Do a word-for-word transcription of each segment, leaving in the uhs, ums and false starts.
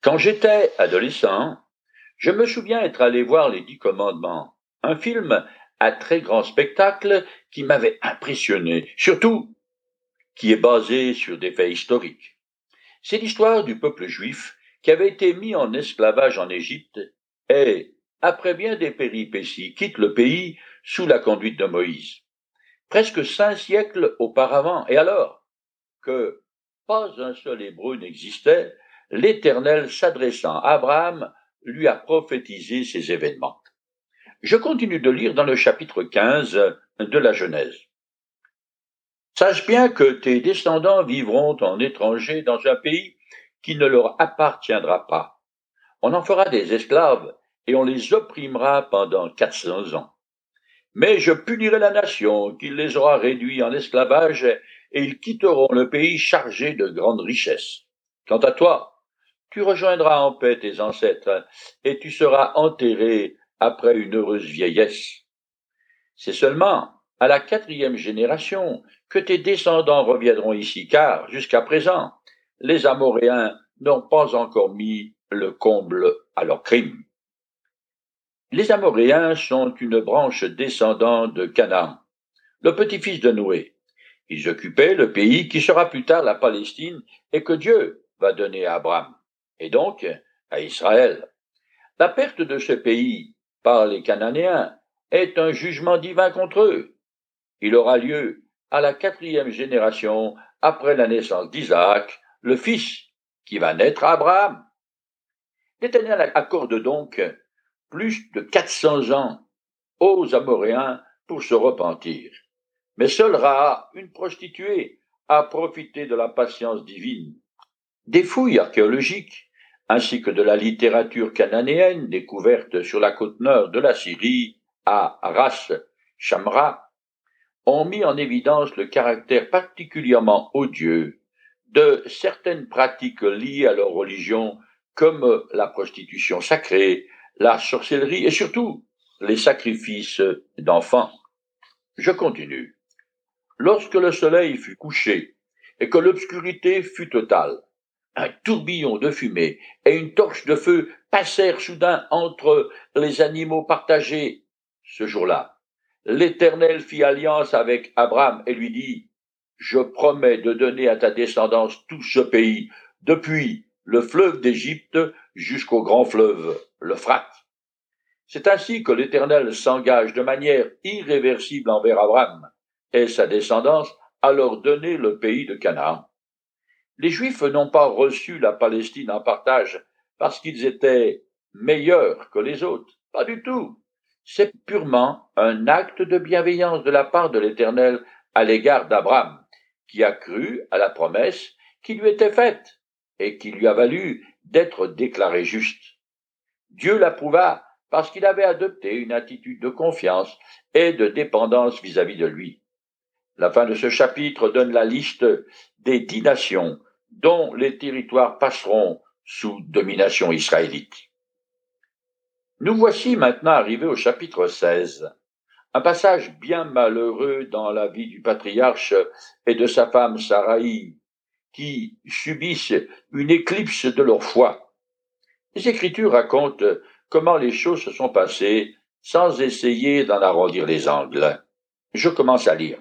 Quand j'étais adolescent, je me souviens être allé voir Les Dix Commandements, un film à très grand spectacle qui m'avait impressionné, surtout qui est basé sur des faits historiques. C'est l'histoire du peuple juif qui avait été mis en esclavage en Égypte et, après bien des péripéties, quitte le pays sous la conduite de Moïse. Presque cinq siècles auparavant, et alors que pas un seul Hébreu n'existait, l'Éternel s'adressant à Abraham lui a prophétisé ces événements. Je continue de lire dans le chapitre quinze de la Genèse. Sache bien que tes descendants vivront en étrangers dans un pays qui ne leur appartiendra pas. On en fera des esclaves et on les opprimera pendant quatre cents ans. Mais je punirai la nation qui les aura réduits en esclavage et ils quitteront le pays chargé de grandes richesses. Quant à toi, tu rejoindras en paix tes ancêtres et tu seras enterré après une heureuse vieillesse. C'est seulement à la quatrième génération que tes descendants reviendront ici, car, jusqu'à présent, les Amoréens n'ont pas encore mis le comble à leurs crimes. Les Amoréens sont une branche descendante de Canaan, le petit-fils de Noé. Ils occupaient le pays qui sera plus tard la Palestine et que Dieu va donner à Abraham, et donc à Israël. La perte de ce pays par les Cananéens est un jugement divin contre eux. Il aura lieu à la quatrième génération après la naissance d'Isaac, le fils qui va naître à Abraham. L'Éternel accorde donc plus de quatre cents ans aux Amoréens pour se repentir. Mais seule Raha, une prostituée, a profité de la patience divine. Des fouilles archéologiques, ainsi que de la littérature cananéenne découverte sur la côte nord de la Syrie, à Ras Shamra, ont mis en évidence le caractère particulièrement odieux de certaines pratiques liées à leur religion, comme la prostitution sacrée, la sorcellerie et surtout les sacrifices d'enfants. Je continue. Lorsque le soleil fut couché et que l'obscurité fut totale, un tourbillon de fumée et une torche de feu passèrent soudain entre les animaux partagés. Ce jour-là, l'Éternel fit alliance avec Abraham et lui dit, « Je promets de donner à ta descendance tout ce pays, depuis le fleuve d'Égypte jusqu'au grand fleuve, l'Euphrate. » C'est ainsi que l'Éternel s'engage de manière irréversible envers Abraham et sa descendance à leur donner le pays de Canaan. Les Juifs n'ont pas reçu la Palestine en partage parce qu'ils étaient meilleurs que les autres. Pas du tout. C'est purement un acte de bienveillance de la part de l'Éternel à l'égard d'Abraham, qui a cru à la promesse qui lui était faite et qui lui a valu d'être déclaré juste. Dieu l'approuva parce qu'il avait adopté une attitude de confiance et de dépendance vis-à-vis de lui. La fin de ce chapitre donne la liste des dix nations dont les territoires passeront sous domination israélite. Nous voici maintenant arrivés au chapitre seize, un passage bien malheureux dans la vie du patriarche et de sa femme Saraï, qui subissent une éclipse de leur foi. Les Écritures racontent comment les choses se sont passées sans essayer d'en arrondir les angles. Je commence à lire.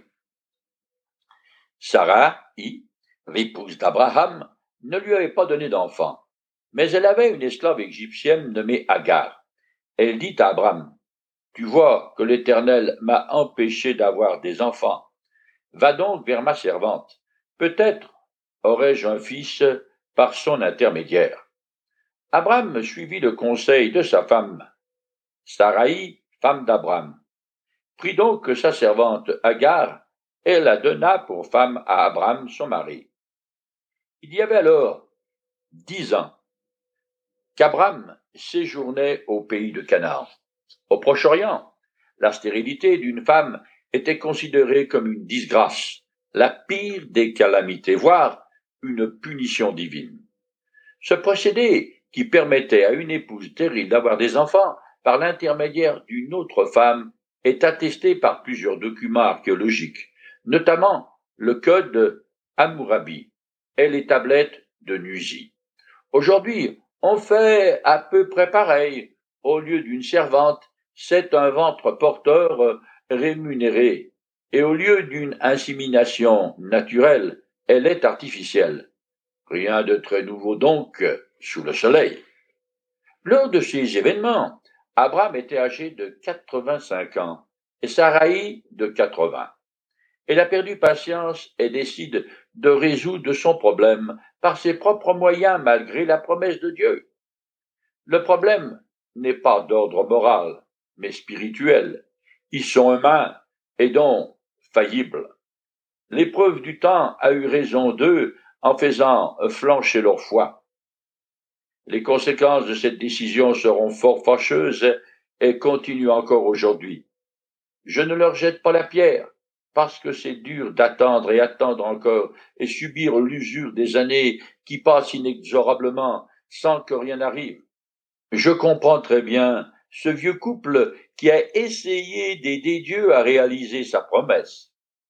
Saraï, l'épouse d'Abraham, ne lui avait pas donné d'enfant, mais elle avait une esclave égyptienne nommée Agar. Elle dit à Abraham, « Tu vois que l'Éternel m'a empêché d'avoir des enfants. Va donc vers ma servante. Peut-être aurai-je un fils par son intermédiaire. » Abraham suivit le conseil de sa femme, Saraï, femme d'Abraham. Prit donc sa servante Agar et la donna pour femme à Abraham, son mari. Il y avait alors dix ans qu'Abraham séjournait au pays de Canaan. Au Proche-Orient, la stérilité d'une femme était considérée comme une disgrâce, la pire des calamités, voire une punition divine. Ce procédé, qui permettait à une épouse stérile d'avoir des enfants par l'intermédiaire d'une autre femme, est attesté par plusieurs documents archéologiques, notamment le code Hammurabi et les tablettes de Nuzi. Aujourd'hui, On fait à peu près pareil. Au lieu d'une servante, c'est un ventre porteur rémunéré. Et au lieu d'une insémination naturelle, elle est artificielle. Rien de très nouveau donc sous le soleil. Lors de ces événements, Abraham était âgé de quatre-vingt-cinq ans et Sarai de quatre-vingts. Elle a perdu patience et décide de résoudre son problème par ses propres moyens malgré la promesse de Dieu. Le problème n'est pas d'ordre moral, mais spirituel. Ils sont humains et donc faillibles. L'épreuve du temps a eu raison d'eux en faisant flancher leur foi. Les conséquences de cette décision seront fort fâcheuses et continuent encore aujourd'hui. Je ne leur jette pas la pierre, parce que c'est dur d'attendre et attendre encore et subir l'usure des années qui passent inexorablement sans que rien n'arrive. Je comprends très bien ce vieux couple qui a essayé d'aider Dieu à réaliser sa promesse.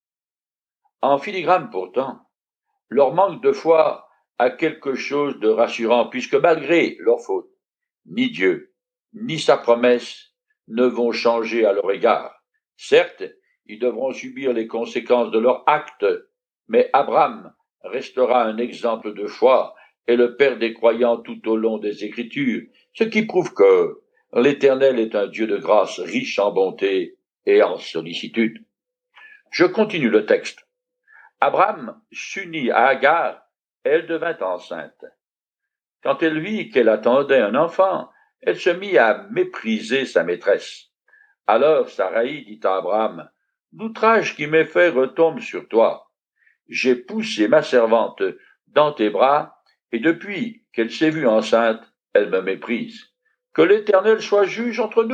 En filigrane pourtant, leur manque de foi a quelque chose de rassurant, puisque malgré leur faute, ni Dieu, ni sa promesse ne vont changer à leur égard. Certes, ils devront subir les conséquences de leur acte, mais Abraham restera un exemple de foi et le père des croyants tout au long des Écritures, ce qui prouve que l'Éternel est un Dieu de grâce riche en bonté et en sollicitude. Je continue le texte. Abraham s'unit à Agar, elle devint enceinte. Quand elle vit qu'elle attendait un enfant, elle se mit à mépriser sa maîtresse. Alors Sarai dit à Abraham, « L'outrage qui m'est fait retombe sur toi. J'ai poussé ma servante dans tes bras, et depuis qu'elle s'est vue enceinte, elle me méprise. Que l'Éternel soit juge entre nous. »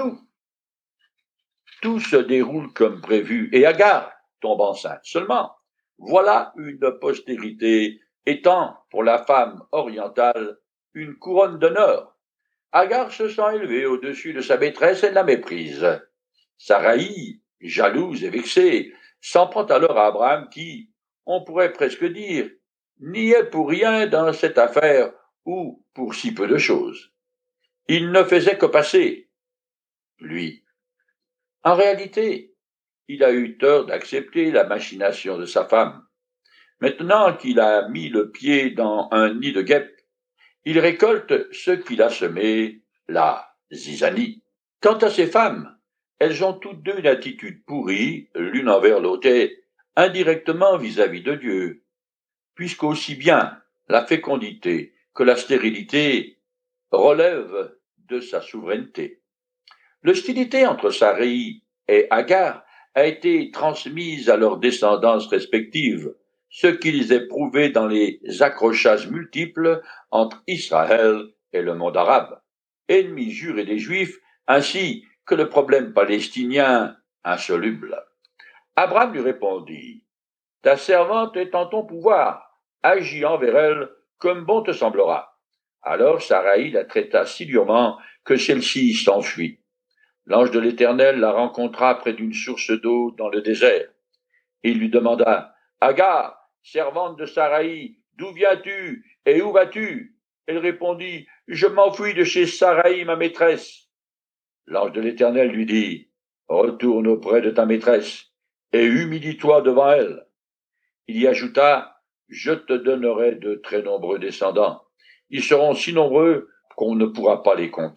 Tout se déroule comme prévu, et Agar tombe enceinte. Seulement, voilà une postérité étant pour la femme orientale une couronne d'honneur. Agar se sent élevée au-dessus de sa maîtresse et la méprise. Sarai, jalouse et vexée, s'en prend alors à Abraham qui, on pourrait presque dire, n'y est pour rien dans cette affaire ou pour si peu de choses. Il ne faisait que passer, lui. En réalité, il a eu tort d'accepter la machination de sa femme. Maintenant qu'il a mis le pied dans un nid de guêpes, il récolte ce qu'il a semé, la zizanie. Quant à ces femmes, elles ont toutes deux une attitude pourrie, l'une envers l'autre et indirectement vis-à-vis de Dieu, puisqu'aussi bien la fécondité que la stérilité relèvent de sa souveraineté. L'hostilité entre Sarai et Agar a été transmise à leurs descendances respectives, ce qu'ils éprouvaient dans les accrochages multiples entre Israël et le monde arabe, ennemis jurés des Juifs, ainsi que le problème palestinien insoluble. Abraham lui répondit, « Ta servante est en ton pouvoir, agis envers elle comme bon te semblera. » Alors Sarai la traita si durement que celle-ci s'enfuit. L'ange de l'Éternel la rencontra près d'une source d'eau dans le désert. Il lui demanda, « Agar, servante de Sarai, d'où viens-tu et où vas-tu ?» Elle répondit, « Je m'enfuis de chez Sarai, ma maîtresse. » L'ange de l'Éternel lui dit, « Retourne auprès de ta maîtresse et humilie-toi devant elle. » Il y ajouta, « Je te donnerai de très nombreux descendants. Ils seront si nombreux qu'on ne pourra pas les compter. »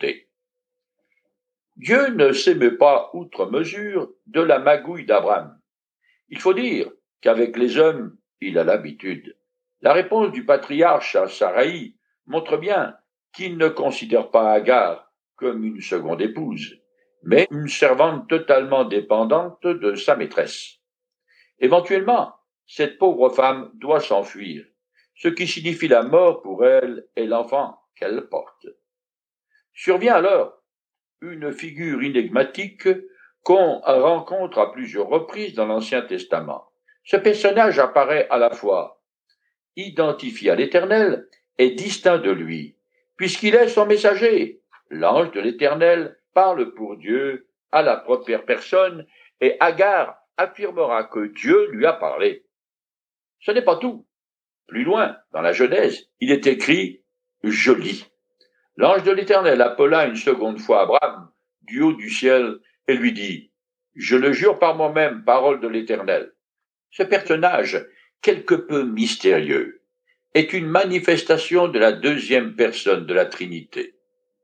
Dieu ne s'émeut pas outre mesure de la magouille d'Abraham. Il faut dire qu'avec les hommes, il a l'habitude. La réponse du patriarche à Sarai montre bien qu'il ne considère pas Agar comme une seconde épouse, mais une servante totalement dépendante de sa maîtresse. Éventuellement, cette pauvre femme doit s'enfuir, ce qui signifie la mort pour elle et l'enfant qu'elle porte. Survient alors une figure énigmatique qu'on rencontre à plusieurs reprises dans l'Ancien Testament. Ce personnage apparaît à la fois identifié à l'Éternel et distinct de lui, puisqu'il est son messager. L'ange de l'Éternel parle pour Dieu à la première personne et Agar affirmera que Dieu lui a parlé. Ce n'est pas tout. Plus loin, dans la Genèse, il est écrit « Je lis ». L'ange de l'Éternel appela une seconde fois Abraham du haut du ciel et lui dit, « Je le jure par moi-même, parole de l'Éternel. » Ce personnage, quelque peu mystérieux, est une manifestation de la deuxième personne de la Trinité.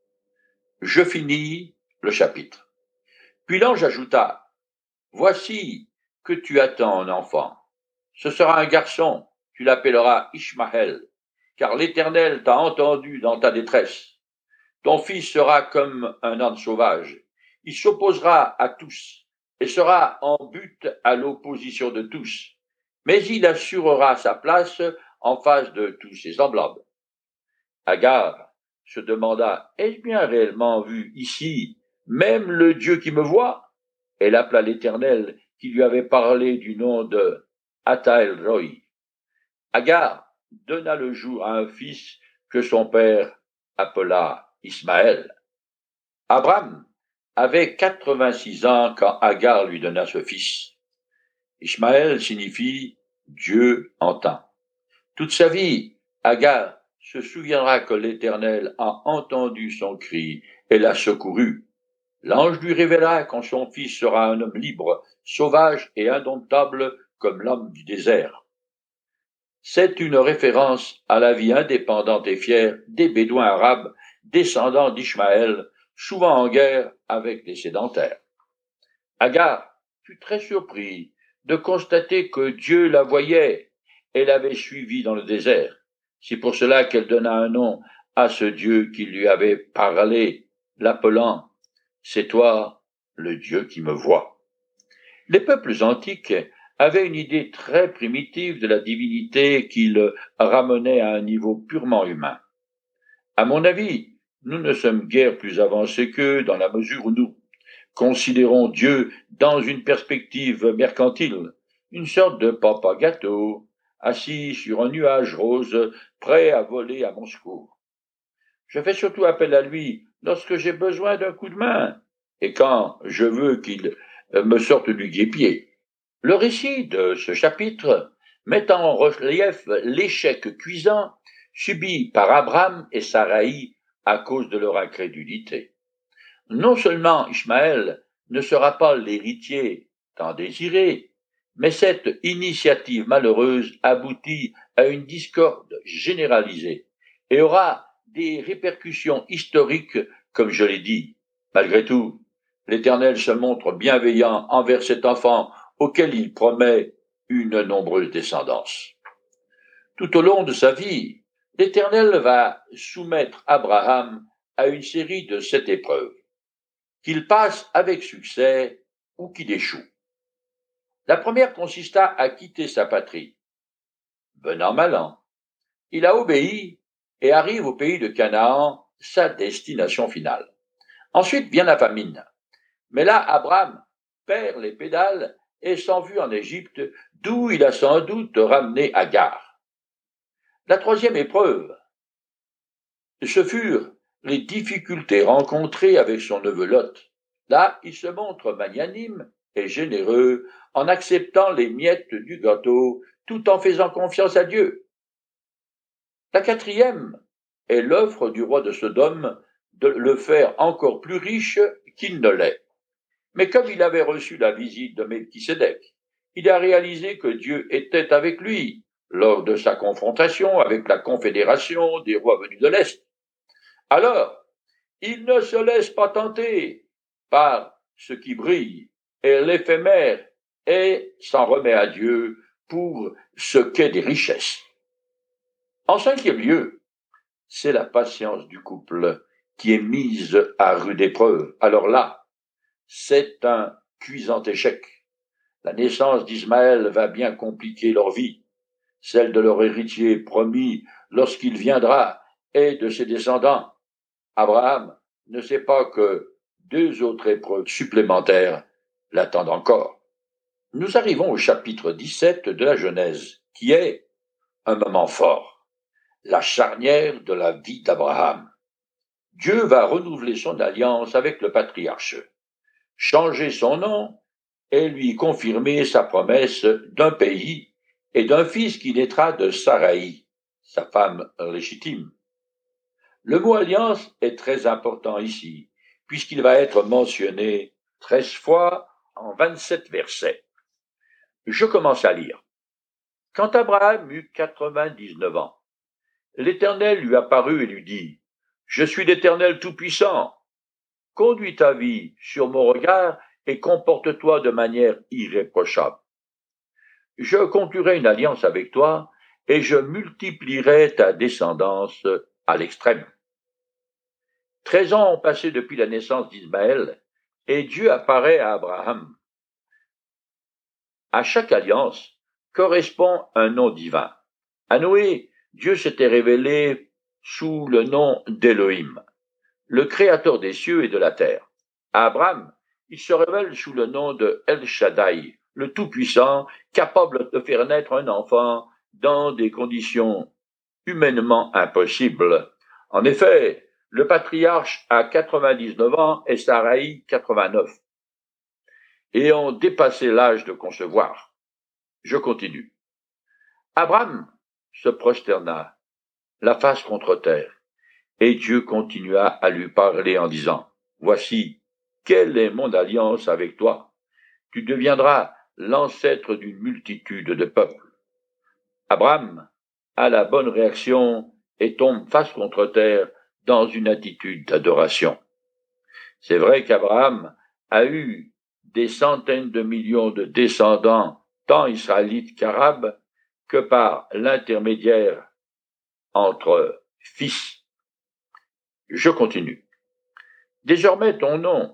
Je finis le chapitre. Puis l'ange ajouta, « Voici que tu attends un enfant. Ce sera un garçon, tu l'appelleras Ishmaël, car l'Éternel t'a entendu dans ta détresse. Ton fils sera comme un âne sauvage. Il s'opposera à tous et sera en but à l'opposition de tous, mais il assurera sa place en face de tous ses semblables. » Agar se demanda, « Ai-je bien réellement vu ici même le Dieu qui me voit ?» Elle appela l'Éternel qui lui avait parlé du nom de Atael Roi. Agar donna le jour à un fils que son père appela Ismaël. Abraham avait quatre-vingt-six ans quand Agar lui donna ce fils. Ismaël signifie Dieu entend. Toute sa vie, Agar se souviendra que l'Éternel a entendu son cri et l'a secouru. L'ange lui révéla quand son fils sera un homme libre, sauvage et indomptable comme l'homme du désert. C'est une référence à la vie indépendante et fière des Bédouins arabes, descendants d'Ishmaël, souvent en guerre avec les sédentaires. Agar fut très surpris de constater que Dieu la voyait et l'avait suivie dans le désert. C'est pour cela qu'elle donna un nom à ce Dieu qui lui avait parlé, l'appelant « C'est toi, le Dieu qui me voit ». Les peuples antiques avaient une idée très primitive de la divinité qui le ramenait à un niveau purement humain. À mon avis, nous ne sommes guère plus avancés qu'eux dans la mesure où nous considérons Dieu dans une perspective mercantile, une sorte de papa gâteau, assis sur un nuage rose, prêt à voler à mon secours. Je fais surtout appel à lui lorsque j'ai besoin d'un coup de main, et quand je veux qu'il me sorte du guêpier. Le récit de ce chapitre met en relief l'échec cuisant subi par Abraham et Saraï à cause de leur incrédulité. Non seulement Ishmaël ne sera pas l'héritier tant désiré, mais cette initiative malheureuse aboutit à une discorde généralisée et aura des répercussions historiques, comme je l'ai dit. Malgré tout, l'Éternel se montre bienveillant envers cet enfant auquel il promet une nombreuse descendance. Tout au long de sa vie, l'Éternel va soumettre Abraham à une série de sept épreuves, qu'il passe avec succès ou qu'il échoue. La première consista à quitter sa patrie. Venant mal an, il a obéi et arrive au pays de Canaan, sa destination finale. Ensuite vient la famine. Mais là, Abraham perd les pédales et s'enfuit en Égypte, d'où il a sans doute ramené Agar. La troisième épreuve, ce furent les difficultés rencontrées avec son neveu Lot. Là, il se montre magnanime et généreux en acceptant les miettes du gâteau tout en faisant confiance à Dieu. La quatrième est l'offre du roi de Sodome de le faire encore plus riche qu'il ne l'est. Mais comme il avait reçu la visite de Melchisédek, il a réalisé que Dieu était avec lui lors de sa confrontation avec la confédération des rois venus de l'Est. Alors, il ne se laisse pas tenter par ce qui brille et l'éphémère et s'en remet à Dieu pour ce qu'est des richesses. En cinquième lieu, c'est la patience du couple qui est mise à rude épreuve. Alors là, c'est un cuisant échec. La naissance d'Ismaël va bien compliquer leur vie, celle de leur héritier promis lorsqu'il viendra et de ses descendants. Abraham ne sait pas que deux autres épreuves supplémentaires l'attendent encore. Nous arrivons au chapitre dix-sept de la Genèse, qui est un moment fort, la charnière de la vie d'Abraham. Dieu va renouveler son alliance avec le patriarche, changer son nom et lui confirmer sa promesse d'un pays et d'un fils qui naîtra de Saraï, sa femme légitime. Le mot alliance est très important ici, puisqu'il va être mentionné treize fois en vingt-sept versets. Je commence à lire. Quand Abraham eut quatre-vingt-dix-neuf ans, l'Éternel lui apparut et lui dit, « Je suis l'Éternel Tout-Puissant. Conduis ta vie sur mon regard et comporte-toi de manière irréprochable. Je conclurai une alliance avec toi et je multiplierai ta descendance à l'extrême. » Treize ans ont passé depuis la naissance d'Ismaël et Dieu apparaît à Abraham. À chaque alliance correspond un nom divin. À Noé, Dieu s'était révélé sous le nom d'Élohim, le créateur des cieux et de la terre. À Abraham, il se révèle sous le nom de El Shaddai, le Tout-Puissant, capable de faire naître un enfant dans des conditions humainement impossibles. En effet, le patriarche a quatre-vingt-dix-neuf ans et Saraï quatre-vingt-neuf, et ont dépassé l'âge de concevoir. Je continue. Abraham se prosterna, la face contre terre, et Dieu continua à lui parler en disant, « Voici, quelle est mon alliance avec toi? Tu deviendras l'ancêtre d'une multitude de peuples. » Abraham a la bonne réaction et tombe face contre terre dans une attitude d'adoration. C'est vrai qu'Abraham a eu des centaines de millions de descendants, tant israélites qu'arabes, que par l'intermédiaire entre fils. Je continue. Désormais ton nom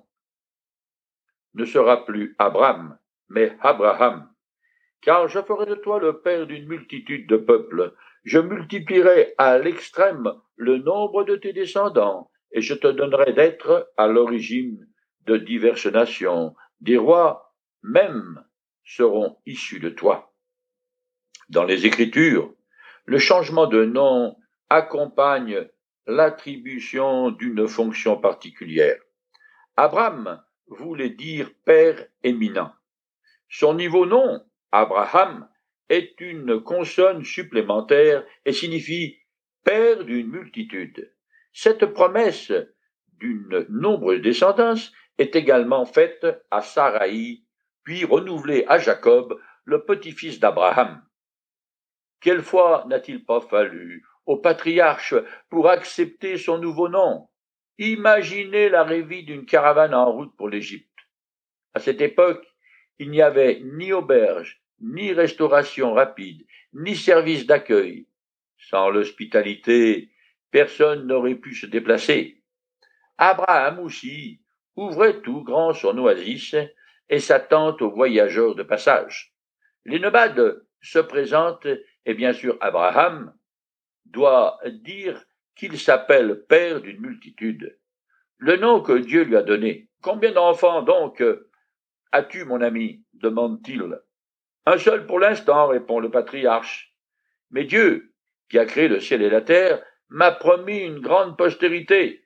ne sera plus Abraham, mais Abraham, car je ferai de toi le père d'une multitude de peuples. Je multiplierai à l'extrême le nombre de tes descendants, et je te donnerai d'être à l'origine de diverses nations. Des rois même seront issus de toi. Dans les Écritures, le changement de nom accompagne l'attribution d'une fonction particulière. Abraham voulait dire père éminent. Son nouveau nom, Abraham, est une consonne supplémentaire et signifie père d'une multitude. Cette promesse d'une nombreuse descendance est également faite à Saraï, puis renouvelée à Jacob, le petit-fils d'Abraham. Quelle fois n'a-t-il pas fallu au patriarche pour accepter son nouveau nom? Imaginez l'arrivée d'une caravane en route pour l'Égypte. À cette époque, il n'y avait ni auberge, ni restauration rapide, ni service d'accueil. Sans l'hospitalité, personne n'aurait pu se déplacer. Abraham aussi ouvrait tout grand son oasis et sa tente aux voyageurs de passage. Les nomades se présentent et bien sûr Abraham doit dire qu'il s'appelle père d'une multitude. Le nom que Dieu lui a donné. Combien d'enfants donc as-tu, mon ami? Demande-t-il. Un seul pour l'instant, répond le patriarche. Mais Dieu, qui a créé le ciel et la terre, m'a promis une grande postérité.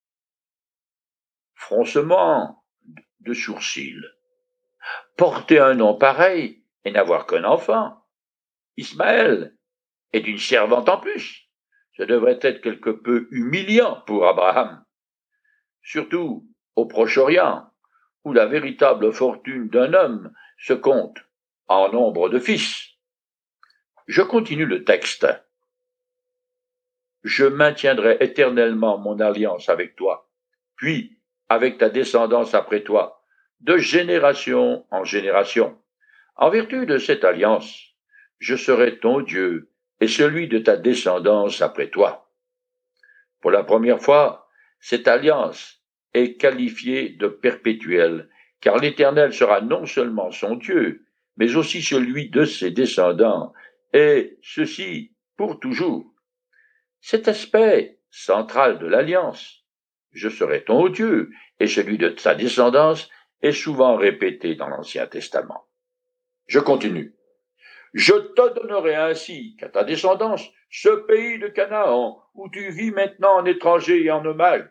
Froncement de sourcils. Porter un nom pareil et n'avoir qu'un enfant. Ismaël est d'une servante en plus. Ce devrait être quelque peu humiliant pour Abraham. Surtout au Proche-Orient, où la véritable fortune d'un homme se compte en nombre de fils. Je continue le texte. Je maintiendrai éternellement mon alliance avec toi, puis avec ta descendance après toi, de génération en génération. En vertu de cette alliance, je serai ton Dieu et celui de ta descendance après toi. Pour la première fois, cette alliance est qualifiée de perpétuelle, car l'Éternel sera non seulement son Dieu, mais aussi celui de ses descendants, et ceci pour toujours. Cet aspect central de l'alliance, je serai ton Dieu et celui de ta descendance, est souvent répété dans l'Ancien Testament. Je continue. Je te donnerai ainsi qu'à ta descendance ce pays de Canaan où tu vis maintenant en étranger et en nomade.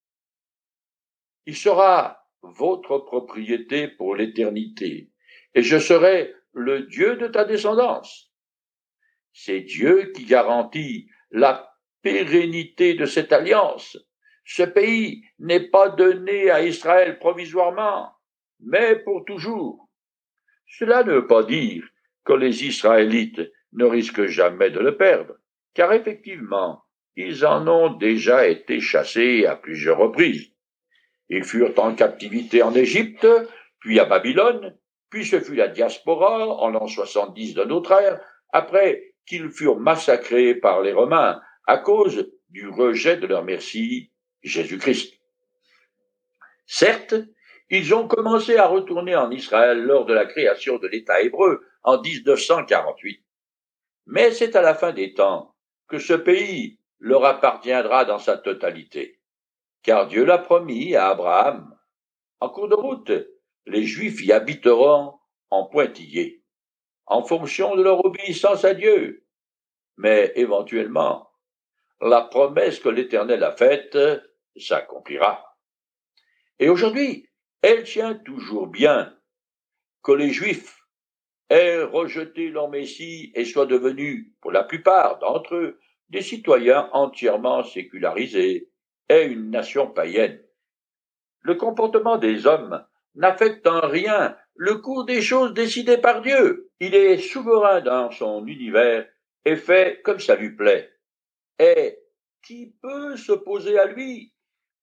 Il sera votre propriété pour l'éternité, et je serai le Dieu de ta descendance. C'est Dieu qui garantit la pérennité de cette alliance. Ce pays n'est pas donné à Israël provisoirement, mais pour toujours. Cela ne veut pas dire que les Israélites ne risquent jamais de le perdre, car effectivement, ils en ont déjà été chassés à plusieurs reprises. Ils furent en captivité en Égypte, puis à Babylone, puis ce fut la diaspora en l'an soixante-dix de notre ère, après qu'ils furent massacrés par les Romains à cause du rejet de leur Messie, Jésus-Christ. Certes, ils ont commencé à retourner en Israël lors de la création de l'État hébreu en dix-neuf cent quarante-huit. Mais c'est à la fin des temps que ce pays leur appartiendra dans sa totalité, car Dieu l'a promis à Abraham. En cours de route, les Juifs y habiteront en pointillés, en fonction de leur obéissance à Dieu. Mais éventuellement, la promesse que l'Éternel a faite s'accomplira. Et aujourd'hui, elle tient toujours bien que les Juifs aient rejeté leur Messie et soient devenus, pour la plupart d'entre eux, des citoyens entièrement sécularisés et une nation païenne. Le comportement des hommes n'affecte en rien le cours des choses décidées par Dieu. Il est souverain dans son univers et fait comme ça lui plaît. Et qui peut s'opposer à lui?